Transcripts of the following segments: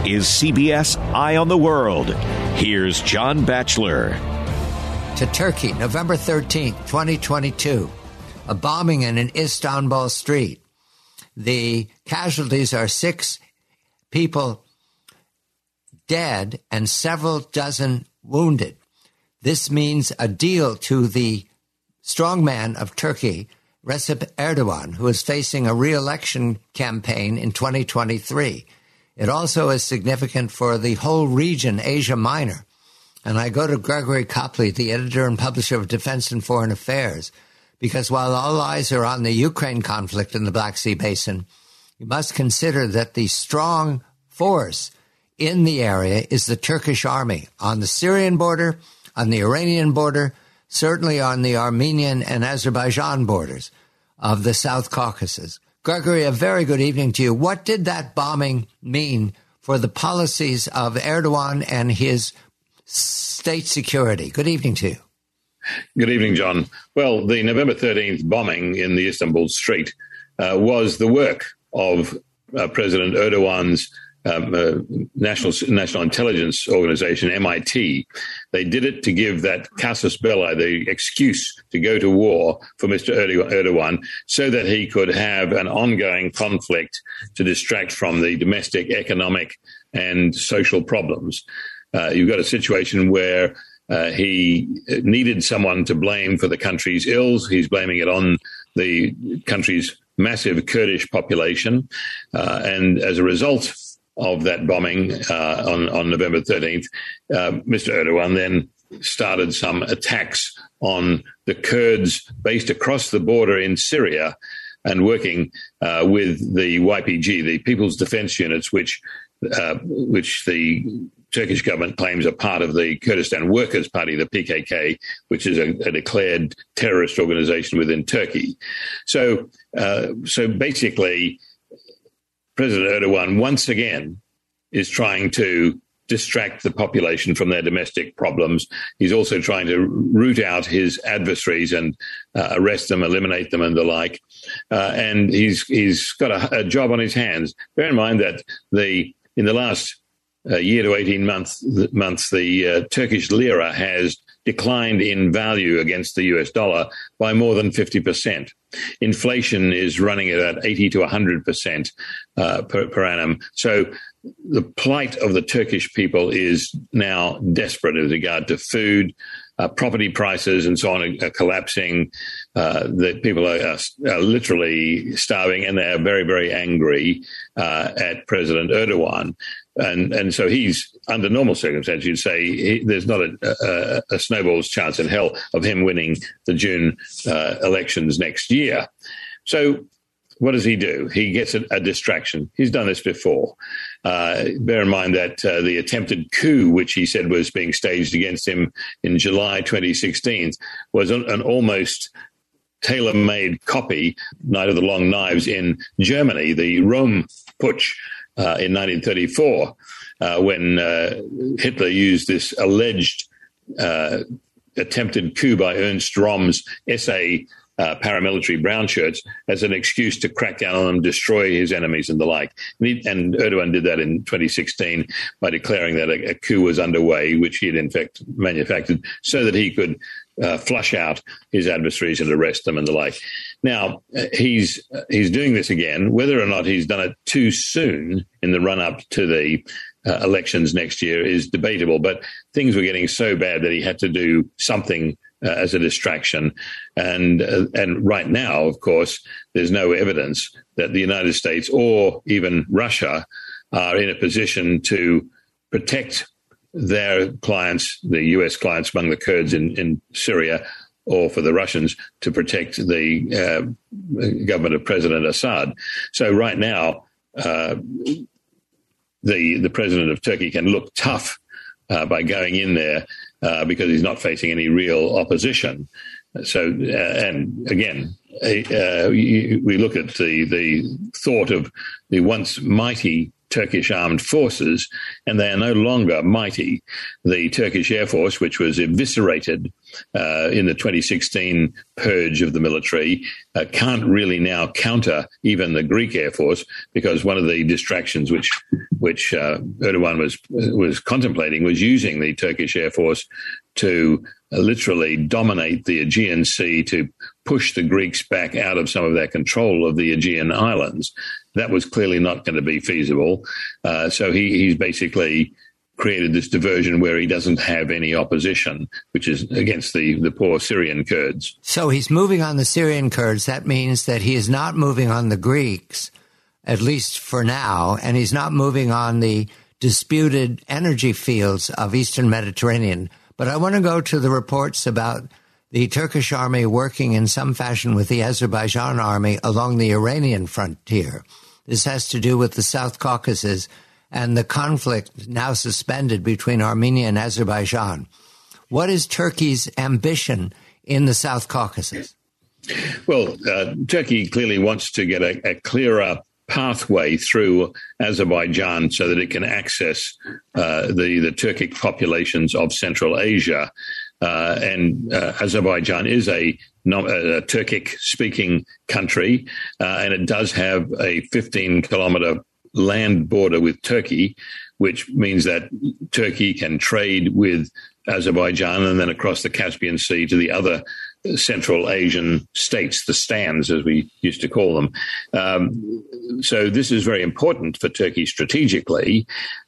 is CBS Eye on the World. Here's John Batchelor. To Turkey, November 13th, 2022. A bombing in an Istanbul street. The casualties are 6 people dead and several dozen wounded. This means a deal to the strongman of Turkey, Recep Erdogan, who is facing a re-election campaign in 2023. It also is significant for the whole region, Asia Minor. And I go to Gregory Copley, the editor and publisher of Defense and Foreign Affairs, because while all eyes are on the Ukraine conflict in the Black Sea Basin, you must consider that the strong force in the area is the Turkish army on the Syrian border, on the Iranian border, certainly on the Armenian and Azerbaijan borders of the South Caucasus. Gregory, a very good evening to you. What did that bombing mean for the policies of Erdogan and his state security? Good evening to you. Good evening, John. Well, the November 13th bombing in the Istanbul street was the work of President Erdogan's National Intelligence Organization, MIT. They did it to give that casus belli, the excuse to go to war for Mr. Erdogan, so that he could have an ongoing conflict to distract from the domestic economic and social problems. You've got a situation where he needed someone to blame for the country's ills. He's blaming it on the country's massive Kurdish population. And as a result of that bombing on November 13th, Mr. Erdogan then started some attacks on the Kurds based across the border in Syria and working with the YPG, the People's Defense Units, which the Turkish government claims are part of the Kurdistan Workers' Party, the PKK, which is a declared terrorist organization within Turkey. So basically, President Erdogan once again is trying to distract the population from their domestic problems. He's also trying to root out his adversaries and arrest them, eliminate them, and the like. And he's got a job on his hands. Bear in mind that in the last year to 18 months, the Turkish lira has declined in value against the US dollar by more than 50%. Inflation is running at about 80 to 100% per annum. So the plight of the Turkish people is now desperate with regard to food, property prices and so on are collapsing. That people are literally starving, and they are very, very angry at President Erdogan. And so he's, under normal circumstances, you'd say there's not a snowball's chance in hell of him winning the June elections next year. So what does he do? He gets a distraction. He's done this before. Bear in mind that the attempted coup, which he said was being staged against him in July 2016, was an almost tailor-made copy, Night of the Long Knives, in Germany, the Rome Putsch in 1934, when Hitler used this alleged attempted coup by Ernst Röhm's SA paramilitary brown shirts as an excuse to crack down on them, destroy his enemies and the like. And Erdogan did that in 2016 by declaring that a coup was underway, which he had in fact manufactured, so that he could flush out his adversaries and arrest them and the like. Now, he's doing this again. Whether or not he's done it too soon in the run-up to the elections next year is debatable, but things were getting so bad that he had to do something as a distraction. And right now, of course, there's no evidence that the United States or even Russia are in a position to protect their clients, the U.S. clients among the Kurds in Syria, or for the Russians to protect the government of President Assad. So right now, the president of Turkey can look tough by going in there because he's not facing any real opposition. So, and again, we look at the thought of the once mighty Turkish armed forces, and they are no longer mighty. The Turkish Air Force, which was eviscerated in the 2016 purge of the military, can't really now counter even the Greek Air Force, because one of the distractions which Erdogan was contemplating was using the Turkish Air Force to literally dominate the Aegean Sea, to push the Greeks back out of some of their control of the Aegean islands. That was clearly not going to be feasible. So he's basically created this diversion where he doesn't have any opposition, which is against the poor Syrian Kurds. So he's moving on the Syrian Kurds. That means that he is not moving on the Greeks, at least for now, and he's not moving on the disputed energy fields of Eastern Mediterranean. But I want to go to the reports about the Turkish army working in some fashion with the Azerbaijan army along the Iranian frontier. This has to do with the South Caucasus and the conflict now suspended between Armenia and Azerbaijan. What is Turkey's ambition in the South Caucasus? Well, Turkey clearly wants to get a clearer pathway through Azerbaijan so that it can access the Turkic populations of Central Asia. And Azerbaijan is a Turkic-speaking country, and it does have a 15-kilometer land border with Turkey, which means that Turkey can trade with Azerbaijan and then across the Caspian Sea to the other Central Asian states, the stands, as we used to call them. So this is very important for Turkey strategically.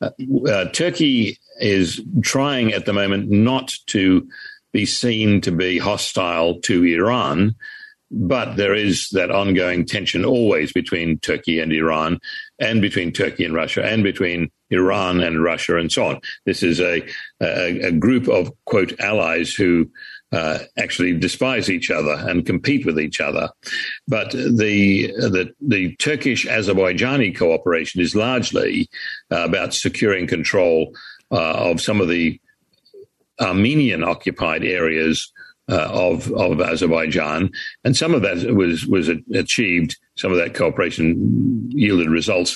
Turkey is trying at the moment not to be seen to be hostile to Iran, but there is that ongoing tension always between Turkey and Iran, and between Turkey and Russia, and between Iran and Russia, and so on. This is a group of, quote, allies who actually despise each other and compete with each other. But the Turkish-Azerbaijani cooperation is largely about securing control of some of the Armenian-occupied areas of Azerbaijan, and some of that was achieved. Some of that cooperation yielded results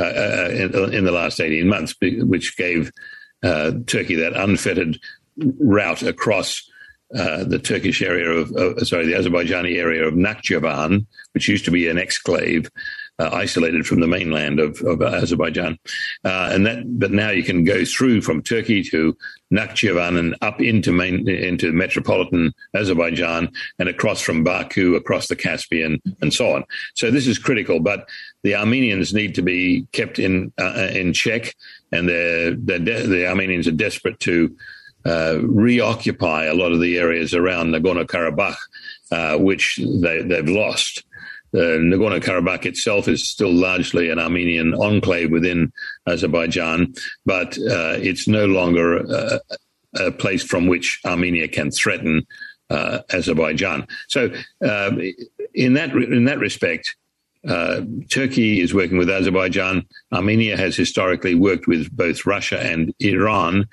in the last 18 months, which gave Turkey that unfettered route across the Turkish area the Azerbaijani area of Nakhchivan, which used to be an exclave, isolated from the mainland of Azerbaijan, but now you can go through from Turkey to Nakhchivan and up into metropolitan Azerbaijan and across from Baku, across the Caspian, and so on. So this is critical, but the Armenians need to be kept in check, and the Armenians are desperate to reoccupy a lot of the areas around Nagorno-Karabakh, which they've lost. Nagorno-Karabakh itself is still largely an Armenian enclave within Azerbaijan, but it's no longer a place from which Armenia can threaten Azerbaijan. So in that respect, Turkey is working with Azerbaijan. Armenia has historically worked with both Russia and Iran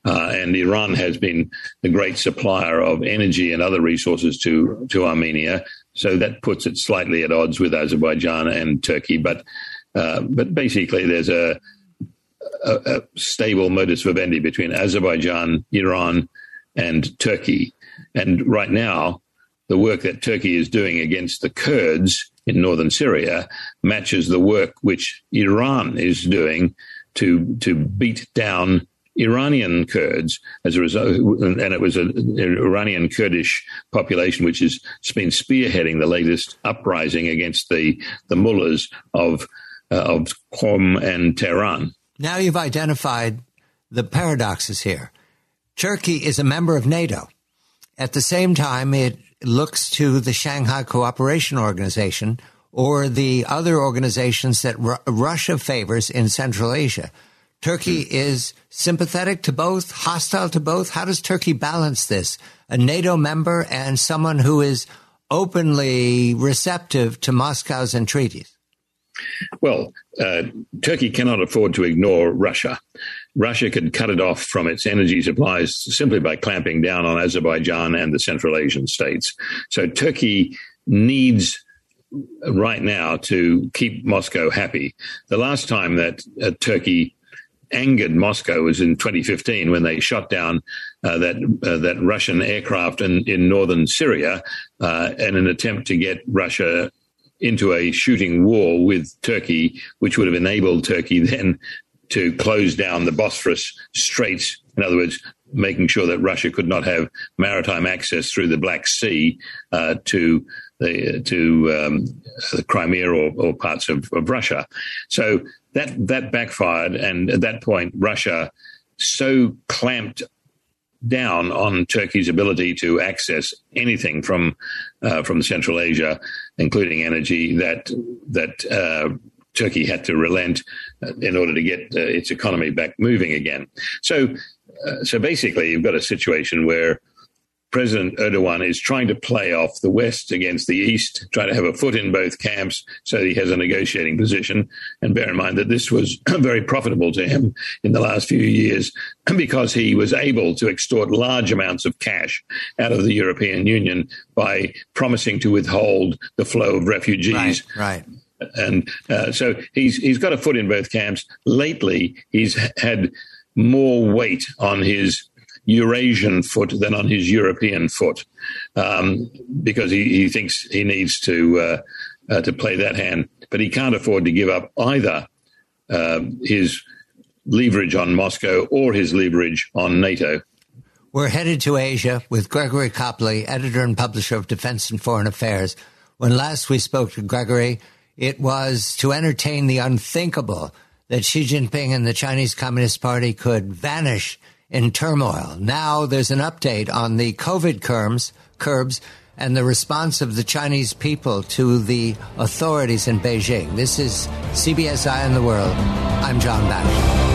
has been the great supplier of energy and other resources to Armenia. So that puts it slightly at odds with Azerbaijan and Turkey. But basically, there's a stable modus vivendi between Azerbaijan, Iran, and Turkey. And right now, the work that Turkey is doing against the Kurds in northern Syria matches the work which Iran is doing to beat down Iranian Kurds as a result, and it was an Iranian Kurdish population which has been spearheading the latest uprising against the mullahs of Qom and Tehran. Now you've identified the paradoxes here. Turkey is a member of NATO. At the same time, it looks to the Shanghai Cooperation Organization or the other organizations that Russia favors in Central Asia. Turkey is sympathetic to both, hostile to both. How does Turkey balance this? A NATO member and someone who is openly receptive to Moscow's entreaties? Well, Turkey cannot afford to ignore Russia. Russia could cut it off from its energy supplies simply by clamping down on Azerbaijan and the Central Asian states. So Turkey needs right now to keep Moscow happy. The last time that Turkey angered Moscow was in 2015 when they shot down that Russian aircraft in northern Syria in an attempt to get Russia into a shooting war with Turkey, which would have enabled Turkey then to close down the Bosphorus Straits. In other words, making sure that Russia could not have maritime access through the Black Sea to the Crimea or parts of Russia. So that backfired, and at that point, Russia so clamped down on Turkey's ability to access anything from Central Asia, including energy, that Turkey had to relent in order to get its economy back moving again. So basically, you've got a situation where President Erdogan is trying to play off the West against the East, trying to have a foot in both camps so that he has a negotiating position. And bear in mind that this was very profitable to him in the last few years because he was able to extort large amounts of cash out of the European Union by promising to withhold the flow of refugees. Right. And so he's got a foot in both camps. Lately, he's had more weight on his Eurasian foot than on his European foot, because he thinks he needs to play that hand, but he can't afford to give up either his leverage on Moscow or his leverage on NATO. We're headed to Asia with Gregory Copley, editor and publisher of Defense and Foreign Affairs. When last we spoke to Gregory, it was to entertain the unthinkable that Xi Jinping and the Chinese Communist Party could vanish in turmoil. Now there's an update on the COVID curbs and the response of the Chinese people to the authorities in Beijing. This is CBS Eye on the World. I'm John Batchelor.